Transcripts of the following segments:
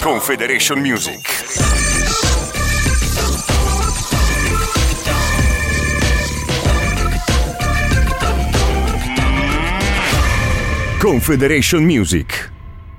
Confederation Music. Confederation Music.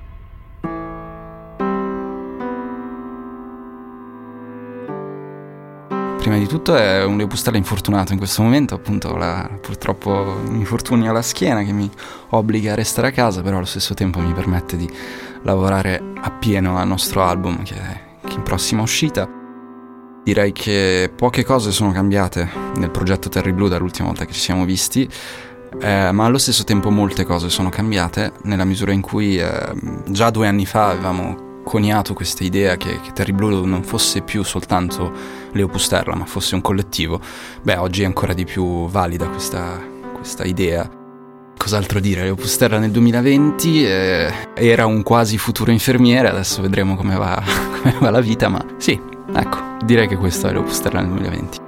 Prima di tutto è un Leo Bustella infortunato in questo momento, appunto purtroppo un infortunio alla schiena che mi obbliga a restare a casa, però allo stesso tempo mi permette di lavorare appieno al nostro album che è in prossima uscita. Direi che poche cose sono cambiate nel progetto Terry Blue dall'ultima volta che ci siamo visti, ma allo stesso tempo molte cose sono cambiate nella misura in cui già 2 anni fa avevamo coniato questa idea che Terry Blue non fosse più soltanto Leo Pusterla ma fosse un collettivo. Oggi è ancora di più valida questa idea. Cos'altro dire? Leo Pusterla nel 2020 era un quasi futuro infermiere, adesso vedremo come va la vita, ma sì, ecco, direi che questo è Leo Pusterla nel 2020.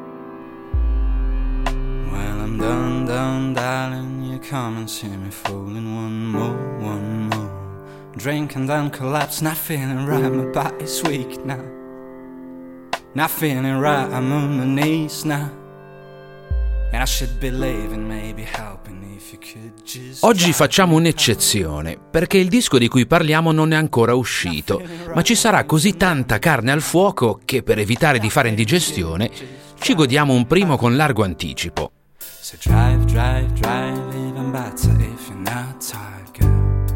Well, I'm done, darling, you come and see me falling one more. Drink and then collapse, not feeling right, my body's weak now. Not feeling right, I'm on my knees now. And I should be leaving, maybe helping if you could just... Oggi facciamo un'eccezione, perché il disco di cui parliamo non è ancora uscito, ma ci sarà così tanta carne al fuoco che per evitare di fare indigestione ci godiamo un primo con largo anticipo. So drive, even better if you're not tired, girl.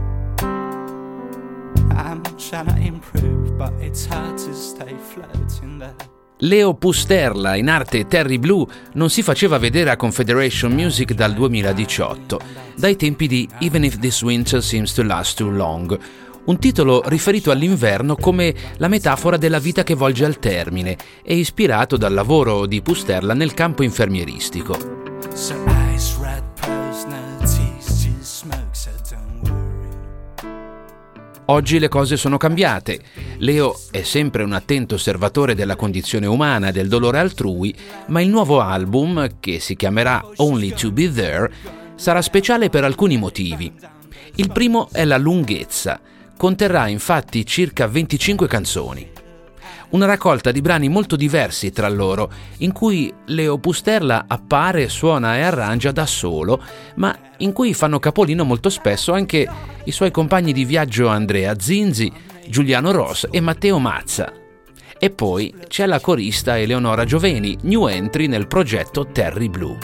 I'm trying to improve, but it's hard to stay floating there. Leo Pusterla, in arte Terry Blue, non si faceva vedere a Confederation Music dal 2018, dai tempi di Even If This Winter Seems to Last Too Long, un titolo riferito all'inverno come la metafora della vita che volge al termine e ispirato dal lavoro di Pusterla nel campo infermieristico. So ice red pearls, no teeth, just smoke, so don't worry. Oggi le cose sono cambiate. Leo è sempre un attento osservatore della condizione umana e del dolore altrui, ma il nuovo album, che si chiamerà Only to Be There, sarà speciale per alcuni motivi. Il primo è la lunghezza. Conterrà infatti circa 25 canzoni. Una raccolta di brani molto diversi tra loro, in cui Leo Pusterla appare, suona e arrangia da solo, ma in cui fanno capolino molto spesso anche i suoi compagni di viaggio Andrea Zinzi, Giuliano Ross e Matteo Mazza. E poi c'è la corista Eleonora Gioveni, new entry nel progetto Terry Blue.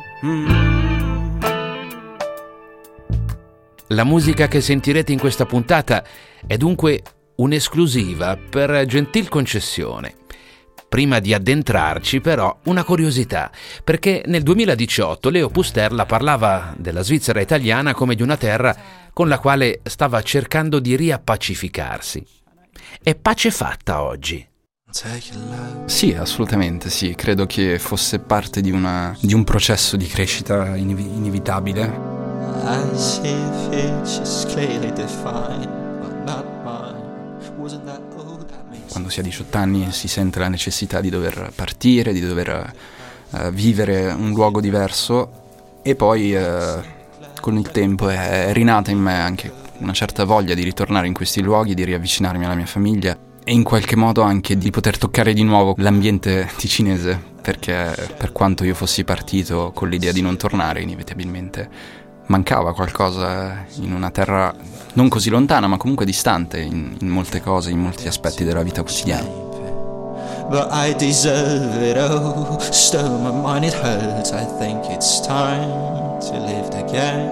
La musica che sentirete in questa puntata è dunque un'esclusiva per gentil concessione. Prima di addentrarci però una curiosità, perché nel 2018 Leo Pusterla parlava della Svizzera italiana come di una terra con la quale stava cercando di riappacificarsi. È pace fatta oggi? Sì, assolutamente sì, credo che fosse parte di un processo di crescita inevitabile. I see futures clearly defined, but not mine. Wasn't that all that makes... Quando si ha 18 anni si sente la necessità di dover partire, di dover vivere un luogo diverso, e poi con il tempo è rinata in me anche una certa voglia di ritornare in questi luoghi, di riavvicinarmi alla mia famiglia e in qualche modo anche di poter toccare di nuovo l'ambiente ticinese, perché per quanto io fossi partito con l'idea di non tornare, inevitabilmente mancava qualcosa in una terra non così lontana, ma comunque distante in molte cose, in molti aspetti della vita quotidiana. But I deserve it, oh, still my mind it hurts. I think it's time to live again.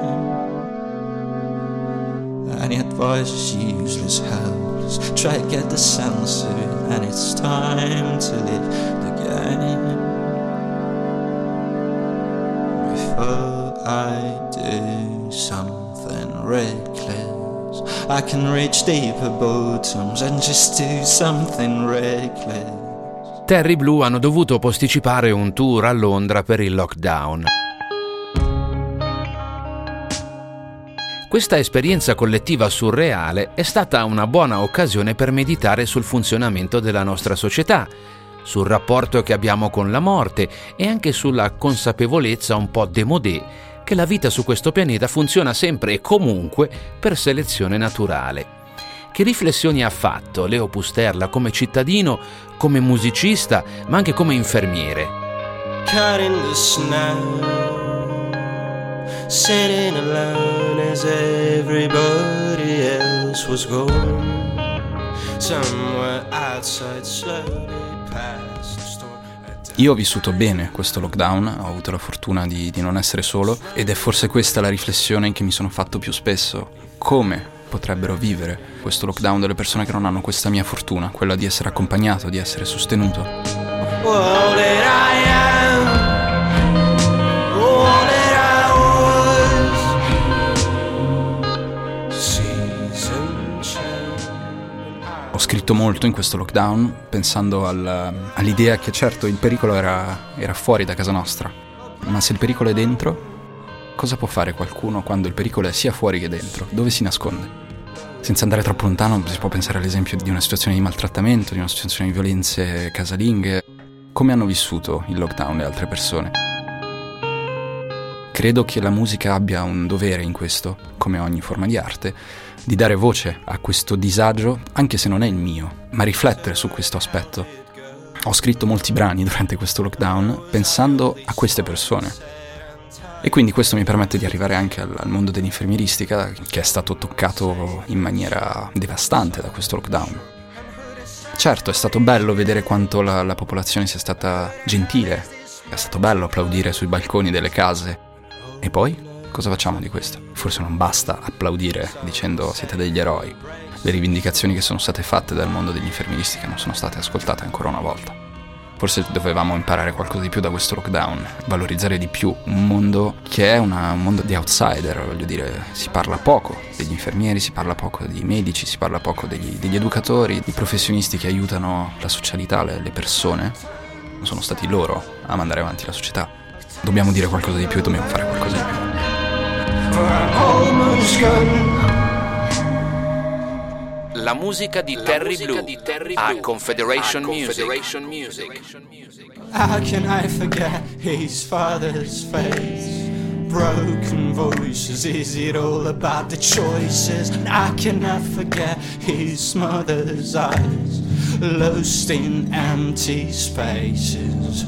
Any advice is useless, helps. Try to get the sense of it, and it's time to live again. Before I do something reckless, I can reach deeper bottoms and just do something reckless. Terry Blue hanno dovuto posticipare un tour a Londra per il lockdown. Questa esperienza collettiva surreale è stata una buona occasione per meditare sul funzionamento della nostra società, sul rapporto che abbiamo con la morte e anche sulla consapevolezza un po' démodé che la vita su questo pianeta funziona sempre e comunque per selezione naturale. Che riflessioni ha fatto Leo Pusterla come cittadino, come musicista, ma anche come infermiere? Cutting the snow, sitting alone as everybody else was going. Somewhere outside slowly past the store. Io ho vissuto bene questo lockdown, ho avuto la fortuna di non essere solo, ed è forse questa la riflessione che mi sono fatto più spesso. Come potrebbero vivere questo lockdown delle persone che non hanno questa mia fortuna, quella di essere accompagnato, di essere sostenuto. All that I am, all that I was, season change. Ho scritto molto in questo lockdown pensando all'idea che certo il pericolo era fuori da casa nostra, ma se il pericolo è dentro, cosa può fare qualcuno quando il pericolo è sia fuori che dentro? Dove si nasconde? Senza andare troppo lontano si può pensare all'esempio di una situazione di maltrattamento, di una situazione di violenze casalinghe. Come hanno vissuto il lockdown le altre persone? Credo che la musica abbia un dovere in questo, come ogni forma di arte, di dare voce a questo disagio, anche se non è il mio, ma riflettere su questo aspetto. Ho scritto molti brani durante questo lockdown pensando a queste persone. E quindi questo mi permette di arrivare anche al mondo dell'infermieristica, che è stato toccato in maniera devastante da questo lockdown. Certo, è stato bello vedere quanto la popolazione sia stata gentile, è stato bello applaudire sui balconi delle case. E poi? Cosa facciamo di questo? Forse non basta applaudire dicendo siete degli eroi. Le rivendicazioni che sono state fatte dal mondo dell'infermieristica non sono state ascoltate ancora una volta. Forse dovevamo imparare qualcosa di più da questo lockdown, valorizzare di più un mondo che è un mondo di outsider, voglio dire, si parla poco degli infermieri, si parla poco dei medici, si parla poco degli educatori, di professionisti che aiutano la socialità, le persone. Non sono stati loro a mandare avanti la società. Dobbiamo dire qualcosa di più e dobbiamo fare qualcosa di più. La musica di Terry Blue a Confederation Music. How can I forget his father's face? Broken voices, is it all about the choices? And I cannot forget his mother's eyes, lost in empty spaces.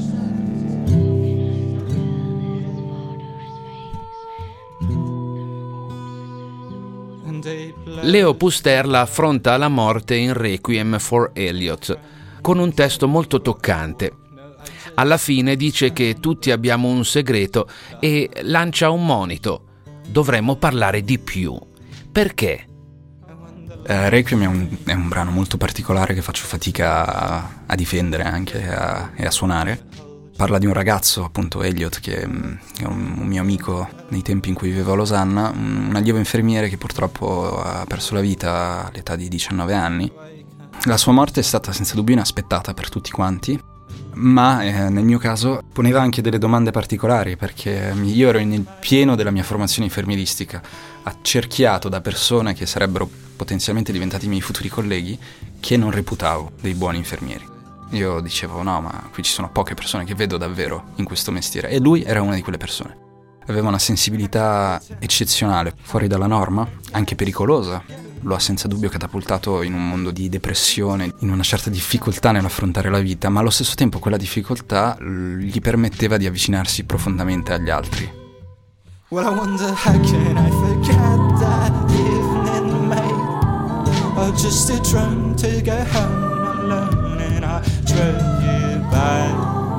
Leo Pusterla affronta la morte in Requiem for Elliot con un testo molto toccante. Alla fine dice che tutti abbiamo un segreto e lancia un monito: dovremmo parlare di più. Perché? Requiem è un brano molto particolare che faccio fatica a difendere anche e a suonare. Parla di un ragazzo, appunto Elliot, che è un mio amico nei tempi in cui vivevo a Losanna, un allievo infermiere che purtroppo ha perso la vita all'età di 19 anni. La sua morte è stata senza dubbio inaspettata per tutti quanti, ma nel mio caso poneva anche delle domande particolari, perché io ero nel pieno della mia formazione infermieristica, accerchiato da persone che sarebbero potenzialmente diventati i miei futuri colleghi, che non reputavo dei buoni infermieri. Io dicevo no, ma qui ci sono poche persone che vedo davvero in questo mestiere, e lui era una di quelle persone. Aveva una sensibilità eccezionale, fuori dalla norma, anche pericolosa. Lo ha senza dubbio catapultato in un mondo di depressione, in una certa difficoltà nell'affrontare la vita, ma allo stesso tempo quella difficoltà gli permetteva di avvicinarsi profondamente agli altri. Well, I wonder how can I forget that evening, mate? Oh, just a drum to go home alone, and I drove you by.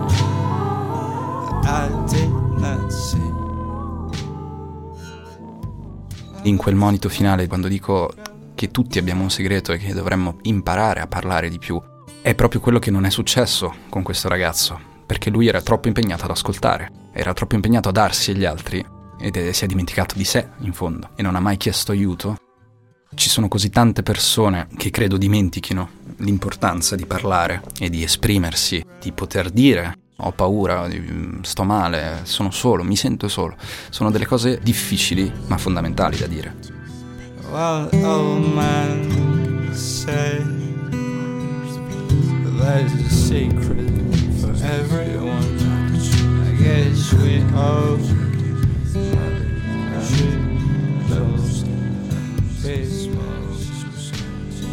I did not see. In quel monito finale, quando dico che tutti abbiamo un segreto e che dovremmo imparare a parlare di più, è proprio quello che non è successo con questo ragazzo, perché lui era troppo impegnato ad ascoltare, era troppo impegnato a darsi agli altri ed si è dimenticato di sé, in fondo, e non ha mai chiesto aiuto. Ci sono così tante persone che credo dimentichino l'importanza di parlare e di esprimersi, di poter dire ho paura, sto male, sono solo, mi sento solo. Sono delle cose difficili ma fondamentali da dire. Well, old man say there's a secret for everyone. I guess we all should know.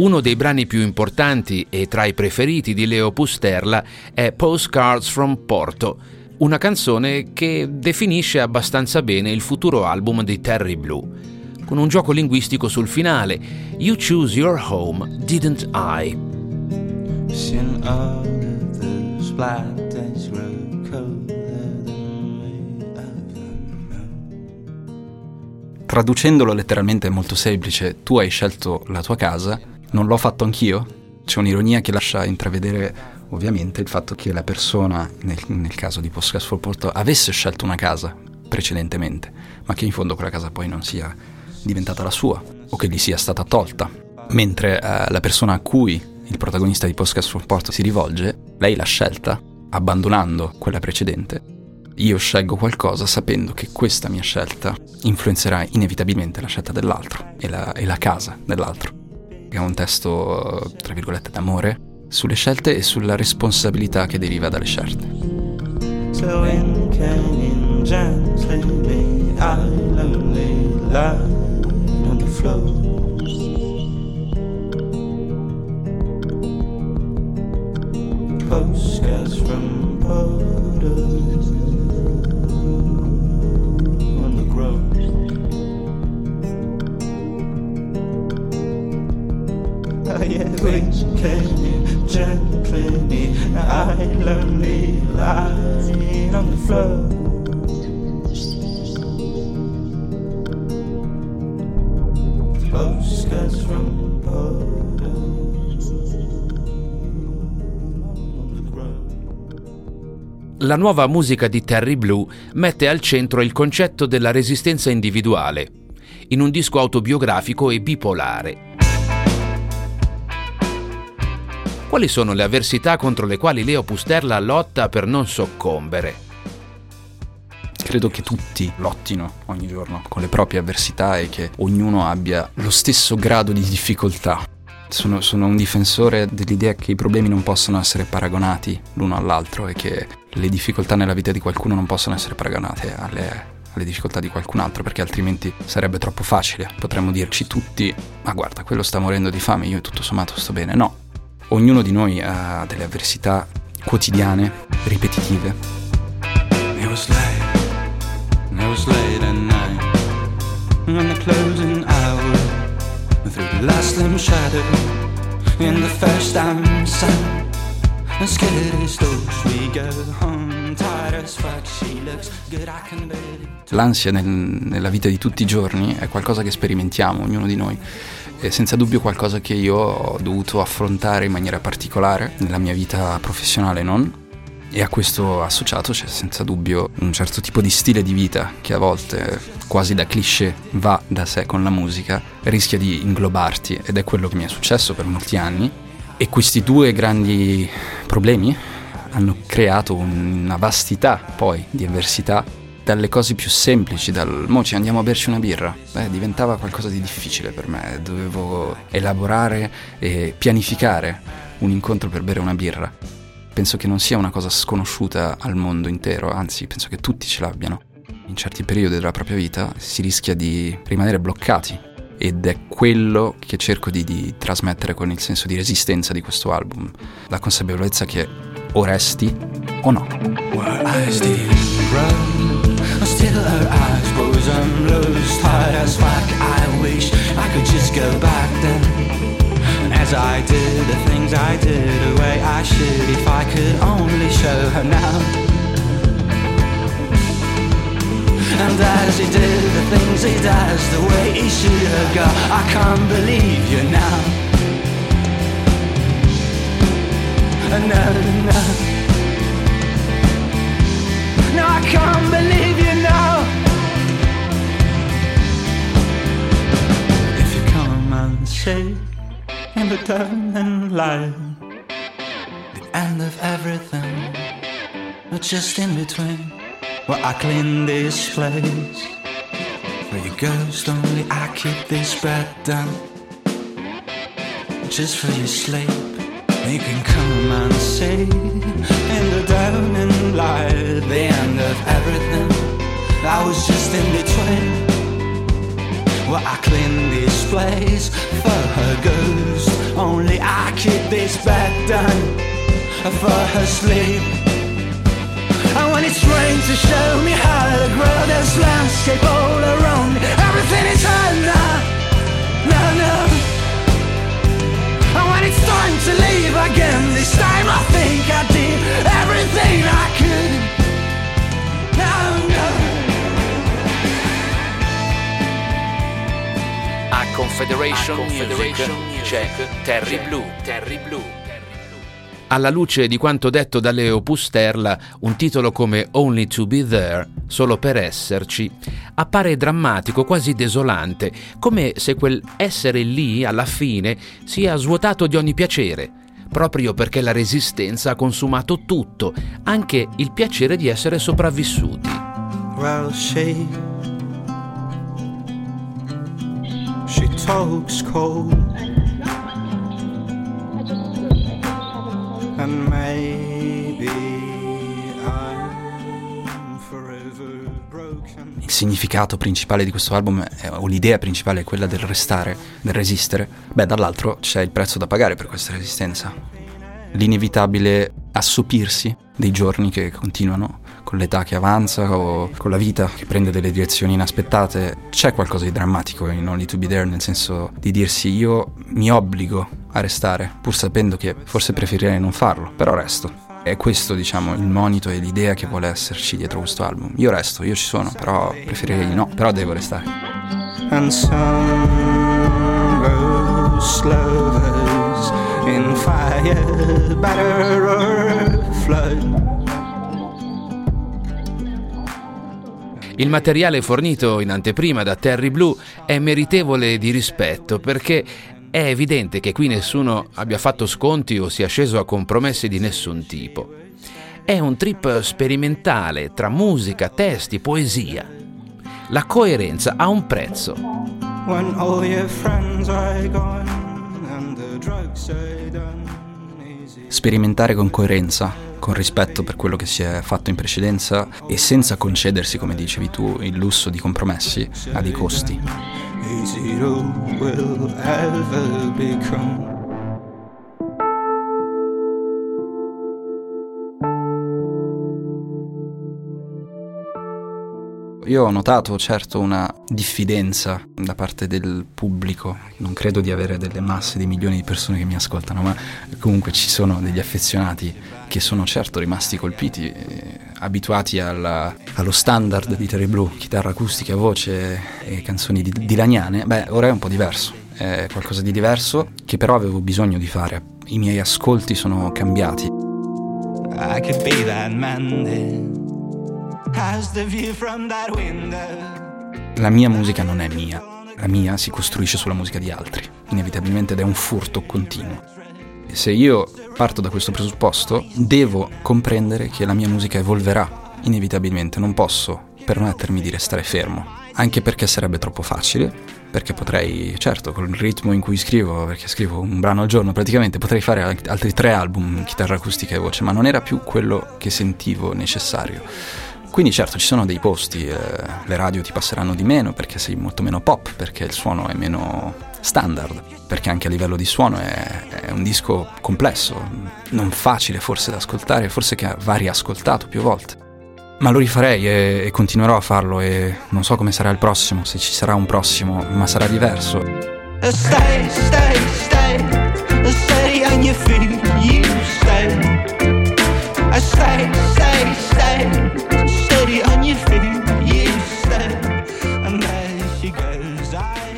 Uno dei brani più importanti e tra i preferiti di Leo Pusterla è Postcards from Porto, una canzone che definisce abbastanza bene il futuro album di Terry Blue, con un gioco linguistico sul finale: You choose your home, didn't I? Seen all of those black days grow colder than we ever know. Traducendolo letteralmente è molto semplice: tu hai scelto la tua casa, non l'ho fatto anch'io? C'è un'ironia che lascia intravedere ovviamente il fatto che la persona, nel caso di Postcards from Porto, avesse scelto una casa precedentemente, ma che in fondo quella casa poi non sia diventata la sua o che gli sia stata tolta, mentre la persona a cui il protagonista di Postcards from Porto si rivolge, lei l'ha scelta abbandonando quella precedente. Io scelgo qualcosa sapendo che questa mia scelta influenzerà inevitabilmente la scelta dell'altro e la casa dell'altro. È un testo, tra virgolette, d'amore sulle scelte e sulla responsabilità che deriva dalle scelte. So in canyon gently, I lonely lie on the floor. Postcards from Porto on the ground. Oh yeah, which came gently, I lonely lying on the floor. Postcards from Porto. La nuova musica di Terry Blue mette al centro il concetto della resistenza individuale, in un disco autobiografico e bipolare. Quali sono le avversità contro le quali Leo Pusterla lotta per non soccombere? Credo che tutti lottino ogni giorno con le proprie avversità e che ognuno abbia lo stesso grado di difficoltà. Sono un difensore dell'idea che i problemi non possono essere paragonati l'uno all'altro e che le difficoltà nella vita di qualcuno non possono essere paragonate alle difficoltà di qualcun altro, perché altrimenti sarebbe troppo facile. Potremmo dirci tutti: ma guarda, quello sta morendo di fame, io tutto sommato sto bene. No, ognuno di noi ha delle avversità quotidiane, ripetitive. It was late at night, when the closing hour, through the last dim shadow, in the first time sun, and scared as those we go home, tired as fuck, she looks good, I can barely. L'ansia nella vita di tutti i giorni è qualcosa che sperimentiamo, ognuno di noi. È senza dubbio qualcosa che io ho dovuto affrontare in maniera particolare nella mia vita professionale, non? E a questo associato c'è senza dubbio un certo tipo di stile di vita che a volte, quasi da cliché, va da sé con la musica, rischia di inglobarti, ed è quello che mi è successo per molti anni. E questi due grandi problemi hanno creato una vastità poi di avversità, dalle cose più semplici, mo ci andiamo a berci una birra, diventava qualcosa di difficile per me. Dovevo elaborare e pianificare un incontro per bere una birra. Penso che non sia una cosa sconosciuta al mondo intero, anzi penso che tutti ce l'abbiano. In certi periodi della propria vita si rischia di rimanere bloccati, ed è quello che cerco di trasmettere con il senso di resistenza di questo album, la consapevolezza che o resti o no. Her eyes didn't grow, still her eyes bosom loose, tired as fuck, I wish I could just go back then. As I did the things I did the way I should, if I could only show her now. And as he did the things he does the way he should have gone, I can't believe you now. No, no, no, I can't believe you now. If you come and say in the turning light, the end of everything, but just in between, where I clean this place, for your ghost only I keep this bed down, just for your sleep. You can come and see in the dawning light, the end of everything, I was just in between, Well, I clean this place for her ghost. Only I keep this bed done for her sleep. And when it's rain to show me how to grow this landscape all around me, everything is hard now, no. And when it's time to leave again, this time I think I did everything I could. No. A Confederation Music c'è Terry Blue. Alla luce di quanto detto da Leo Pusterla, un titolo come Only to be there, solo per esserci, appare drammatico, quasi desolante, come se quel essere lì alla fine sia svuotato di ogni piacere, proprio perché la resistenza ha consumato tutto, anche il piacere di essere sopravvissuti. Well, she talks cold, and maybe I'm forever broken. Il significato principale di questo album o l'idea principale è quella del restare, del resistere. Dall'altro c'è il prezzo da pagare per questa resistenza. L'inevitabile assopirsi dei giorni che continuano, con l'età che avanza o con la vita che prende delle direzioni inaspettate. C'è qualcosa di drammatico in Only to be there, nel senso di dirsi io mi obbligo a restare, pur sapendo che forse preferirei non farlo, però resto. È questo, diciamo, il monito e l'idea che vuole esserci dietro questo album. Io resto, io ci sono, però preferirei di no, però devo restare. And some rose lovers in fire, batter or flood. Il materiale fornito in anteprima da Terry Blue è meritevole di rispetto, perché è evidente che qui nessuno abbia fatto sconti o sia sceso a compromessi di nessun tipo. È un trip sperimentale tra musica, testi, poesia. La coerenza ha un prezzo. When all your friends are gone and the drugs are done. Sperimentare con coerenza, con rispetto per quello che si è fatto in precedenza e senza concedersi, come dicevi tu, il lusso di compromessi a dei costi. Io ho notato certo una diffidenza da parte del pubblico. Non credo di avere delle masse di milioni di persone che mi ascoltano, ma comunque ci sono degli affezionati che sono certo rimasti colpiti, abituati allo standard di Terry Blue, chitarra acustica, voce e canzoni dilaniane. Ora è un po' diverso, è qualcosa di diverso che però avevo bisogno di fare. I miei ascolti sono cambiati. I could be that man then. The view from that window. La mia musica non è mia, la mia si costruisce sulla musica di altri, inevitabilmente, ed è un furto continuo. E se io parto da questo presupposto, devo comprendere che la mia musica evolverà inevitabilmente, non posso permettermi di restare fermo, anche perché sarebbe troppo facile, perché potrei, certo, con il ritmo in cui scrivo, perché scrivo un brano al giorno praticamente, potrei fare altri 3 album, chitarra acustica e voce, ma non era più quello che sentivo necessario. Quindi certo ci sono dei posti, le radio ti passeranno di meno perché sei molto meno pop, perché il suono è meno standard, perché anche a livello di suono è un disco complesso, non facile forse da ascoltare, forse che va riascoltato più volte. Ma lo rifarei e continuerò a farlo e non so come sarà il prossimo, se ci sarà un prossimo, ma sarà diverso. Stay, stay, stay, stay on your feet, you stay. Stay, stay, stay, steady on your feet, you stay. And there she goes,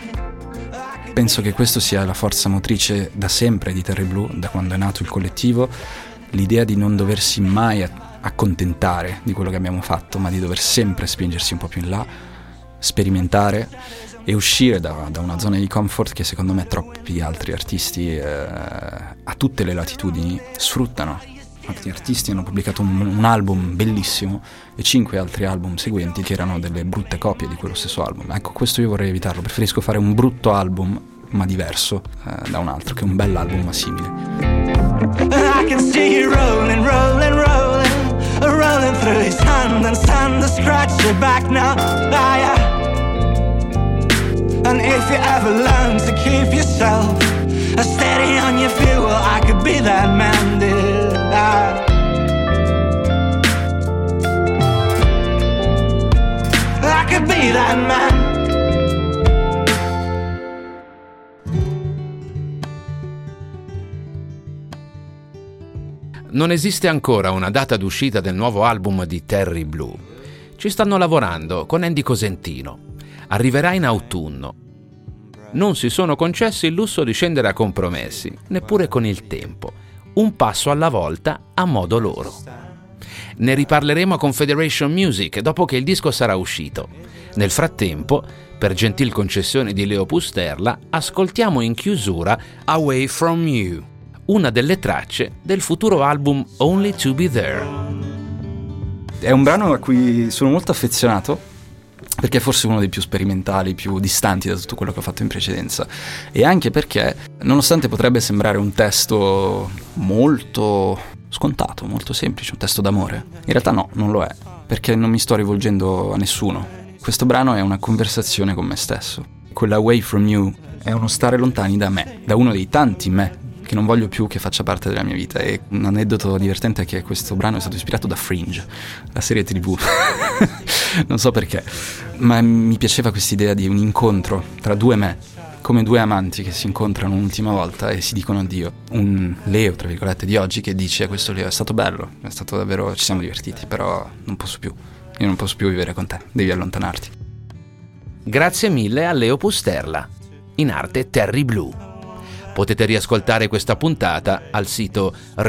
Penso che questo sia la forza motrice da sempre di Terry Blue, da quando è nato il collettivo, l'idea di non doversi mai accontentare di quello che abbiamo fatto, ma di dover sempre spingersi un po' più in là, sperimentare e uscire da una zona di comfort che secondo me troppi altri artisti a tutte le latitudini sfruttano. Altri artisti hanno pubblicato un album bellissimo e 5 altri album seguenti che erano delle brutte copie di quello stesso album. Ecco, questo io vorrei evitarlo, preferisco fare un brutto album ma diverso da un altro che un bel album ma simile. I can see you rolling, rolling, rolling, rolling through his hand and stand to scratch your back now. And never learned to keep yourself steady on your feet. Well, I could be that man, did I could be that man. Non esiste ancora una data d'uscita del nuovo album di Terry Blue. Ci stanno lavorando con Andy Cosentino. Arriverà in autunno. Non si sono concessi il lusso di scendere a compromessi, neppure con il tempo. Un passo alla volta a modo loro. Ne riparleremo a Confederation Music dopo che il disco sarà uscito. Nel frattempo, per gentil concessione di Leo Pusterla, ascoltiamo in chiusura Away From You, una delle tracce del futuro album Only to Be There. È un brano a cui sono molto affezionato, perché è forse uno dei più sperimentali, più distanti da tutto quello che ho fatto in precedenza, e anche perché, nonostante potrebbe sembrare un testo molto scontato, molto semplice, un testo d'amore, in realtà no, non lo è, perché non mi sto rivolgendo a nessuno. Questo brano è una conversazione con me stesso. Quella Away From You è uno stare lontani da me, da uno dei tanti me che non voglio più che faccia parte della mia vita. E un aneddoto divertente è che questo brano è stato ispirato da Fringe, la serie TV. Non so perché, ma mi piaceva quest'idea di un incontro tra due me, come due amanti che si incontrano un'ultima volta e si dicono addio. Un Leo, tra virgolette, di oggi che dice: questo Leo è stato bello, è stato davvero, ci siamo divertiti, però non posso più, io non posso più vivere con te, devi allontanarti. Grazie mille a Leo Pusterla, in arte Terry Blue. Potete riascoltare questa puntata al sito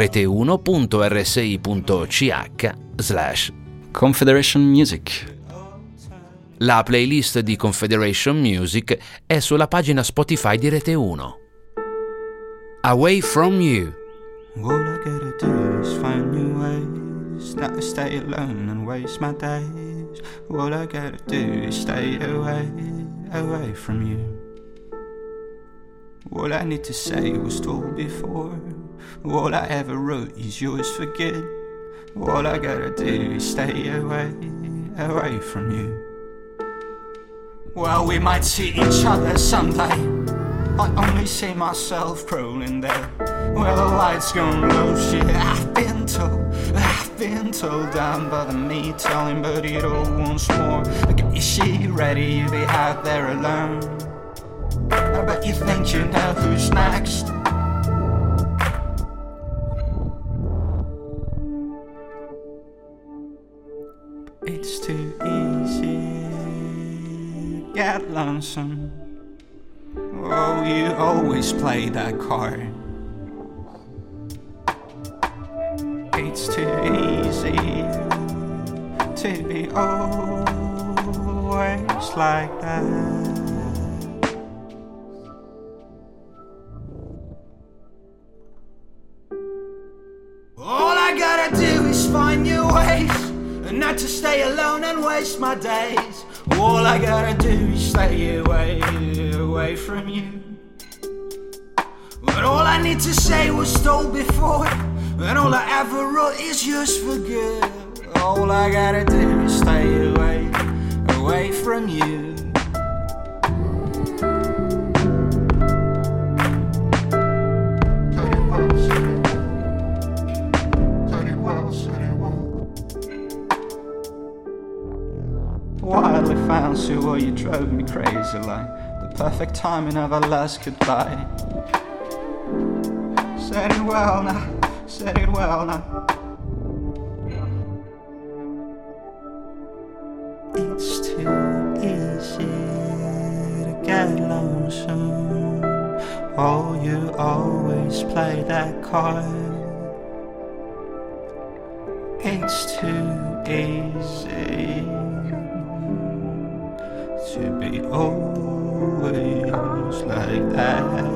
rete1.rsi.ch/Confederation Music. La playlist di Confederation Music è sulla pagina Spotify di Rete 1. Away From You. All I gotta do is find new ways not to stay alone and waste my days. All I gotta do is stay away from you. All I need to say was told before. All I ever wrote is yours for good. All I gotta do is stay away from you. Well, we might see each other someday. I only see myself crawling there. Well, the light's gone low, shit, I've been told down by the me telling, but it all once more. Is she ready to be out there alone? I bet you think you know who's next. It's too easy to get lonesome. Oh, you always play that card. It's too easy to be always like that. All I gotta do is find new ways, and not to stay alone and waste my days. All I gotta do is stay away from you. But all I need to say was told before, and all I ever wrote is yours for good. All I gotta do is stay away from you. Wildly fancy, well, you drove me crazy, like the perfect timing of our last goodbye. Said it well now, said it well now. It's too easy to get lonesome. Oh, you always play that card. It's too easy to be always like that.